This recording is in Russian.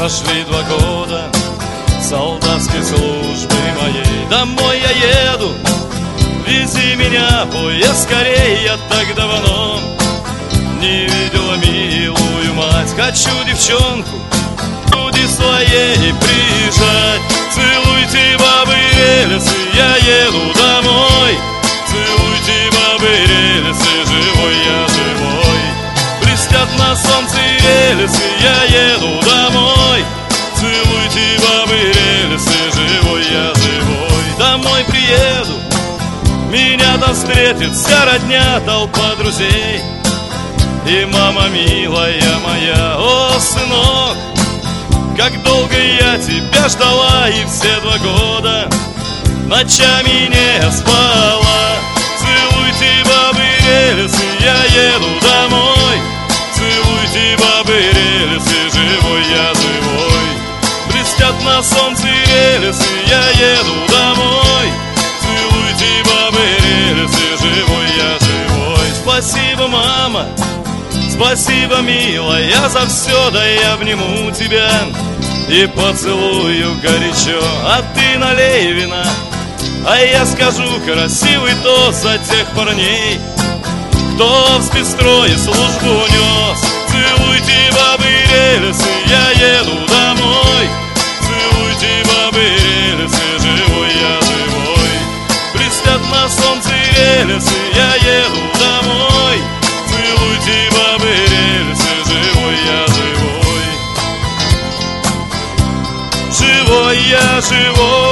Прошли 2 года солдатской службы моей. Домой я еду, вези меня, поезд скорей. Я так давно не видела милую мать. Хочу девчонку груди своей прижать. Целуйте, бабы, рельсы, я еду домой. Целуйте, бабы, рельсы, живой я живой. Блестят на солнце рельсы, я еду домой. Целуйте, бабы, рельсы, живой я живой. Домой приеду, меня там встретит вся родня, толпа друзей. И мама милая моя, о, сынок, как долго я тебя ждала, и все 2 года ночами не спала. Целуйте, бабы, рельсы, я еду домой. Целуйте, бабы, рельсы, живой я живой. Блестят на солнце рельсы, я еду домой. Целуйте, бабы, рельсы, живой я живой. Спасибо, мама, спасибо, милая, за все, да я обниму тебя и поцелую горячо. А ты налей вина, а я скажу красивый тост за тех парней, кто в спецстрое службу нес. Целуйте, бабы, рельсы, я еду домой. Целуйте, бабы, рельсы, живой я живой. Блестят на солнце рельсы, я еду домой. Целуйте, бабы, рельсы, живой я живой. Живой я живой.